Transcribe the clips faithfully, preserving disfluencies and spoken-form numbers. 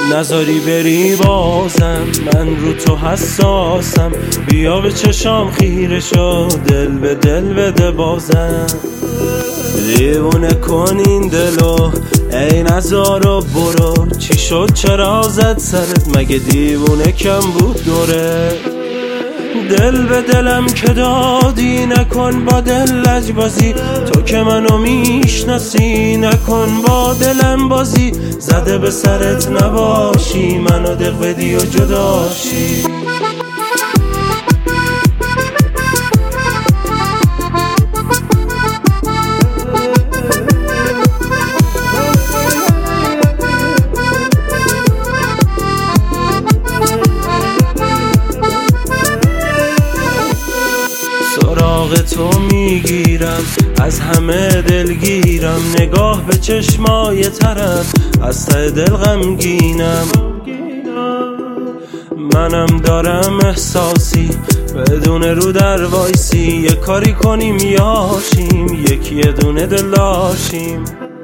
نذاری بری بازم، من رو تو حساسم، بیا به چشام خیره شو، دل به دل بده بازم. دیوونه کن این دلو ای نزارو برو، چی شد چرا زد سرت، مگه دیوونه کم بود دوره؟ دل به دلم که دادی، نکن با دل لجبازی، تو که منو میشناسی، نکن با دلم بازی، زده به سرت نباشی، منو دق بدی و جداشی. سراغ تو میگیرم، از همه دلگیرم، نگاه به چشمای ترم، از ته دل غمگینم. منم دارم احساسی، بدون رو در وایسی، یه کاری کنیم یاشیم، یکی یه دونه دل داشیم.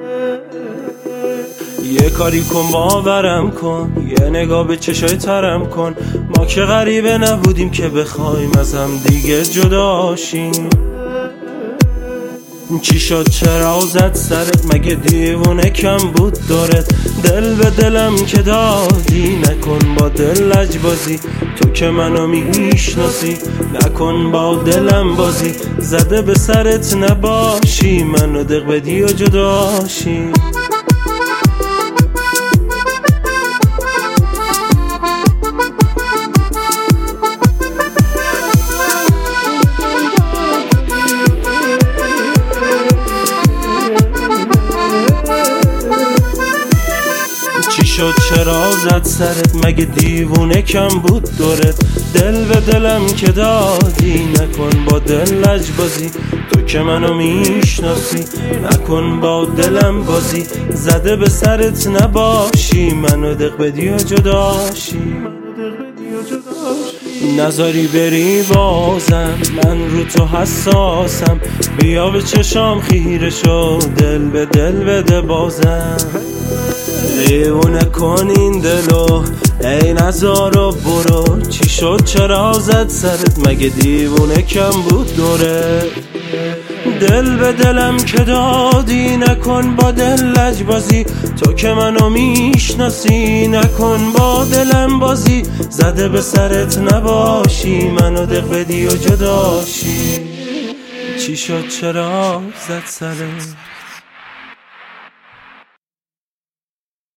یه کاری کن باورم کن، یه نگاه به چشای ترم کن، ما که غریبه نبودیم که بخوایم از هم دیگه جداشیم. چی شد چرا زد سرت، مگه دیوونه کم بود دارت؟ دل به دلم که دادی، نکن با دل لجبازی، تو که منو میشناسی، نکن با دلم بازی، زده به سرت نباشی، منو دق بدی و جداشی. چی شد چرا زد سرت، مگه دیوونه کم بود دورت؟ دل به دلم که دادی، نکن با دل لجبازی، تو که منو میشناسی، نکن با دلم بازی، زده به سرت نباشی، منو دق بدی و جداشی. نذاری بری بازم، من رو تو حساسم، بیا به چشام خیره شو، دل به دل بده بازم. دیوونه کن این دلو ای نزارو برو، چی شد چرا زد سرت، مگه دیوونه کم بود دوره؟ دل به دلم که دادی، نکن با دل لجبازی، تو که منو میشناسی، نکن با دلم بازی، زده به سرت نباشی، منو دق بدی و جداشی. چی شد چرا زد سرت؟